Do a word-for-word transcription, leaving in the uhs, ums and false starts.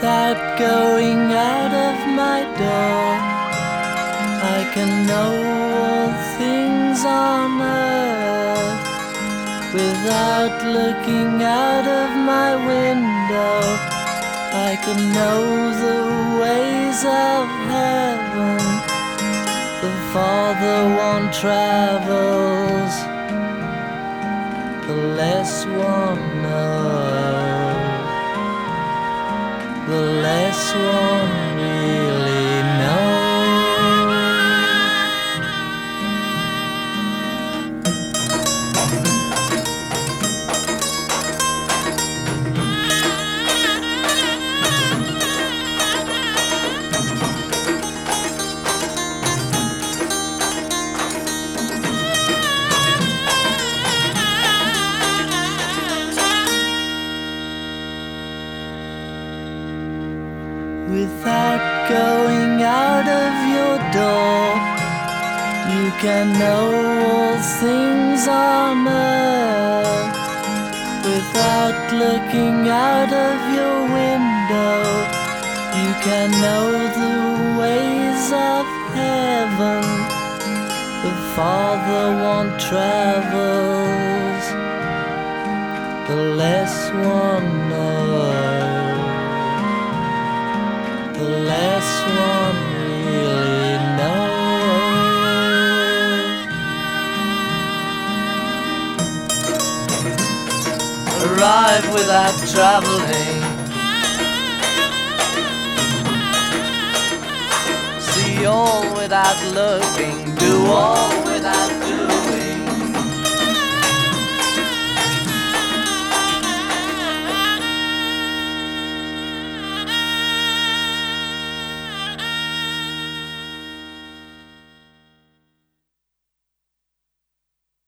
Without going out of my door, I can know all things on earth. Without looking out of my window, I can know the ways of heaven. The farther one travels, the less one knows, the less one really knows. Without going out of your door, you can know all things on earth. Without looking out of your window, you can know the ways of heaven. The farther one travels, the less one knows, the less one really knows. Arrive without traveling, see all without looking, do all